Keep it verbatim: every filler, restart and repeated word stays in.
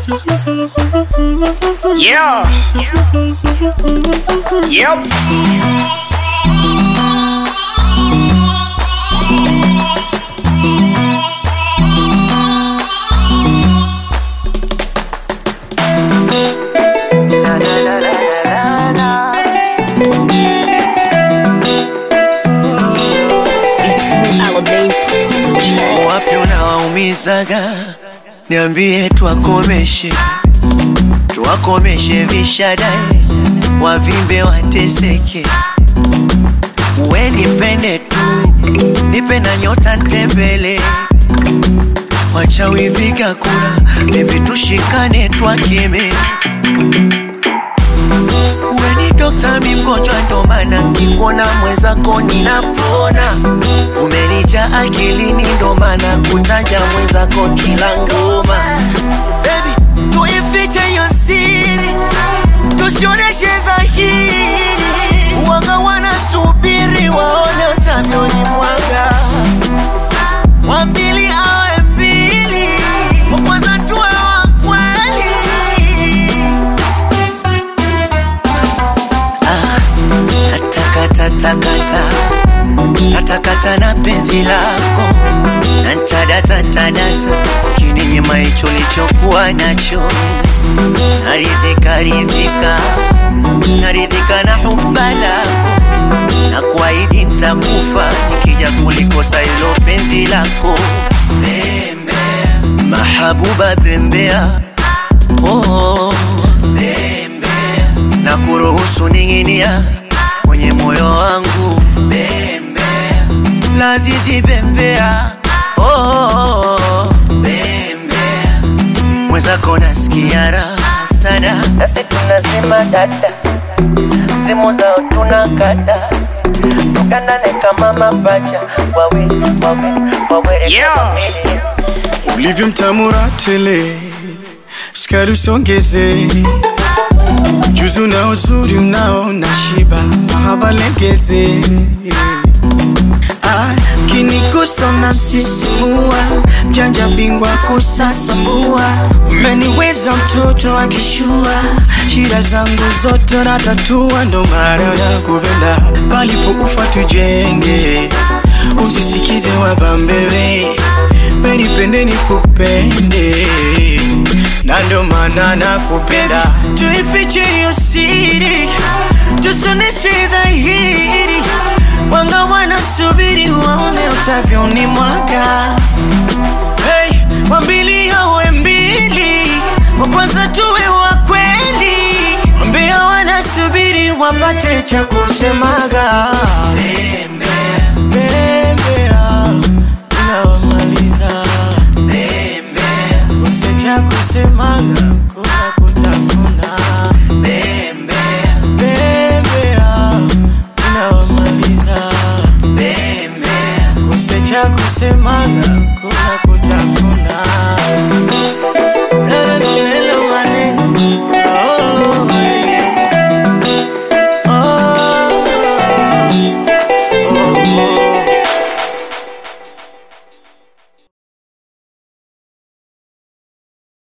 Yeah. Yep. Wapi unawaumizaga? Niambie tuwakomeshe, tuwakomeshe vishadai, wavimbe wateseke. Uwe nipende tu, nipe na nyota ntembele. Wachawi viga kura, baby tushikane twakeme. Uwe ni dokta mi mgonjwa ndo maana nikikuona mwenzako ninapona. Umenija akilini ndo maana kutaja mwenzako kila ngoma. Baby, tuifiche hiyo siri, tusioneshe dhahiri. Wanga wanasubiri waone utavyoni mwaga. Wambili awe mbili, wakwanza tuwe wa kweli. Ah, natakata takata, natakata na penzi lako. Nantadata ntadata, kininyima hicho lichokuwa nacho. Naridhika ridhika, naridhika na hubba lako. Na kuahidi nitakufa nikija kulikosa hilo penzi lako. Bembea, mahabuba bembea. Oh, bembea, na kuruhusu ninginia kwenye moyo wangu. Bembea, lazizi bembea. Oh, bembea, mwenzako nasikia raha sana. Nasi tunasema dada, timu zao tunakata. Tukandane kama mapacha, wawe, wawe, wawe. Yeah. Ulivyo mtamura tele, skari usongeze. Ujuzu na uzuri unao na shiba, mahaba legeze. Ah, kinigusa unasisimua, mjanja bingwa kusasamua. Umeniweza mtoto akishua, shida zangu zote natatua. Ndo maana nakupenda, palipo ufa tujenge. Usisikize wabambewe, wenipende nikupende. Na ndo maana nakupenda, tuifiche hiyo siri, tusioneshe dhahiri. Wanga wanasubiri waone utavyoni mwaga. Hey, wambili awe mbili, wakwanza tuwe wa kweli. Mbea wanasubiri wapate cha kusemaga. Bembea, bembea, unawamaliza. bembea, kose cha kusemaga, kuna kutafuna. bembea, Bembea, unawamaliza. bembea, kose cha kusemaga, kuna kutafuna.